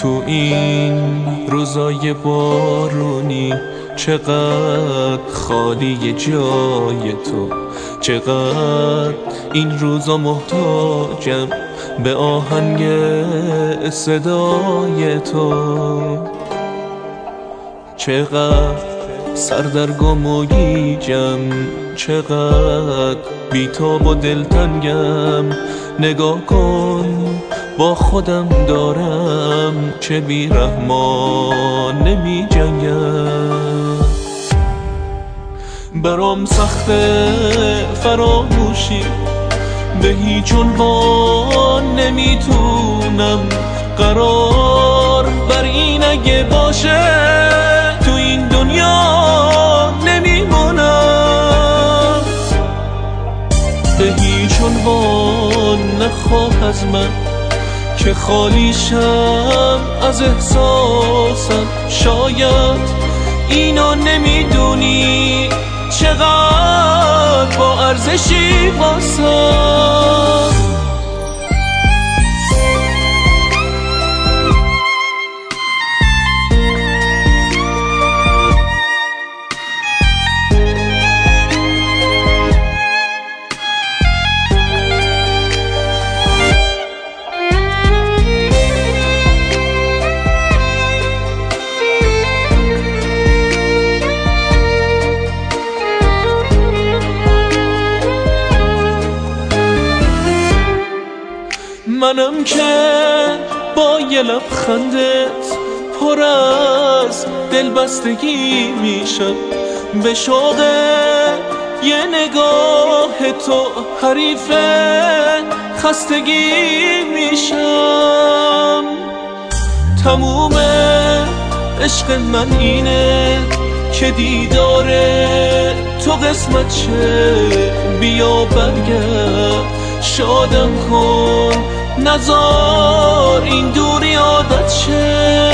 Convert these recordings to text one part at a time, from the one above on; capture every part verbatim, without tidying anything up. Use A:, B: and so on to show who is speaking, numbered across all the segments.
A: تو این روزای بارونی چقدر خالی جای تو، چقدر این روزا محتاجم به آهنگ صدای تو، چقدر سردرگم و گیجم، چقدر بیتاب و دلتنگم. نگاه کن با خودم دارم چه بیرحمان نمی جنگم. برام سخته فراموشی، به هیچ عنوان نمیتونم قرار بر این اگه باشه تو این دنیا نمیمونم. به هیچ عنوان نخواه از من که خالیشم از احساسم. شاید اینو نمیدونی چقدر با ارزشی واسم. منم که با یه لبخندت پر از دلبستگی میشم، به شوق یه نگاه تو حریف خستگی میشم. تموم عشق من اینه که دیدار تو قسمت شه، بیا برگرد شادم کن، نزار این دوری عادت شه.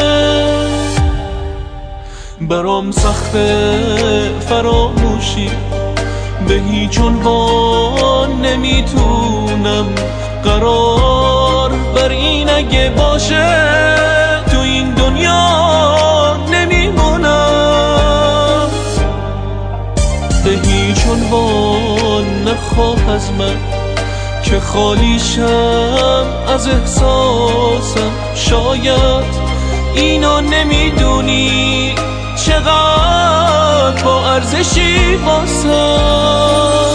A: برام سخته فراموشی، به هیچ عنوان نمیتونم قرار بر این اگه باشه تو این دنیا نمیمونم. به هیچ عنوان نخواه از من که خالیشم از احساسم. شاید اینو نمیدونی چقدر با ارزشی واسم.